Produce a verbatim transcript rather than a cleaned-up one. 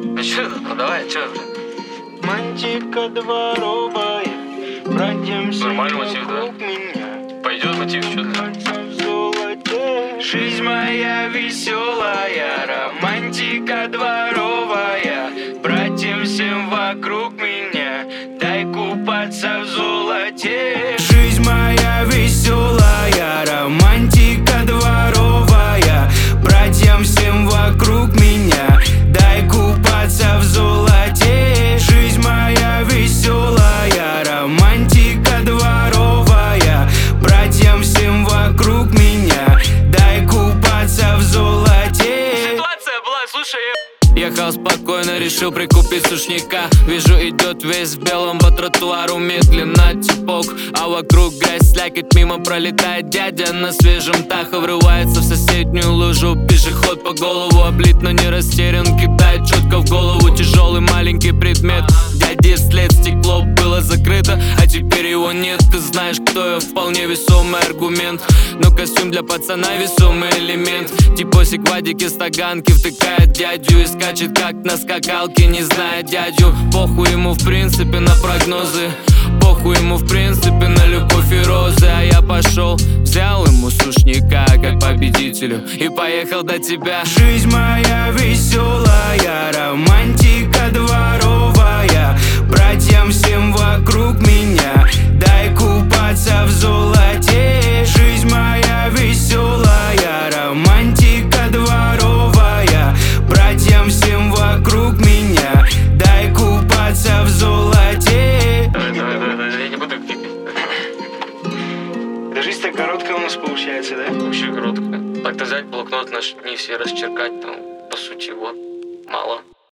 Ну чё, ну давай, чё? Мантика дворовая, пройдемся Нормальный мотив, да? вокруг меня. Пойдет мотив, чё ты? В золоте. Жизнь моя веселая, романтика дворовая, братьям всем вокруг меня, дай купаться в золоте. Жизнь моя веселая, романтика дворовая, братьям всем вокруг меня, дай купаться в золоте. Жизнь моя веселая, романтика дворовая, братьям всем вокруг меня, дай купаться в золоте. Ситуация была, слушай, Ехал спокойно, решил прикупить сушняка. Вижу, идет весь в белом по тротуару медленно типок, а вокруг грязь, слякоть, мимо пролетает дядя на свежем Тахо, врывается в соседнюю лужу. Пешеход по голову облит, но не растерян, кидает четко в голову тяжелый маленький предмет. Дяди вслед стекло было закрыто, а теперь его нет. Ты знаешь, кто я, вполне весомый аргумент. Но костюм для пацана весомый элемент. Типосик в вадике стаганки втыкает дядю и скачет как на скакалке, не зная дядю. Похуй ему в принципе на прогнозы, похуй ему в принципе на любовь и розы. А я пошел, взял ему сушняка как победителю и поехал до тебя. Жизнь моя веселая, романтика дворовая, братьям всем вокруг меня, дай купаться в золоте. Жизнь моя веселая, романтика дворовая, братьям всем вокруг меня, дай купаться в золоте. давай, давай, давай, давай, я не буду пикать. Да жизнь так короткая у нас получается, да? Вообще короткая. Так-то взять блокнот наш, не все расчеркать там.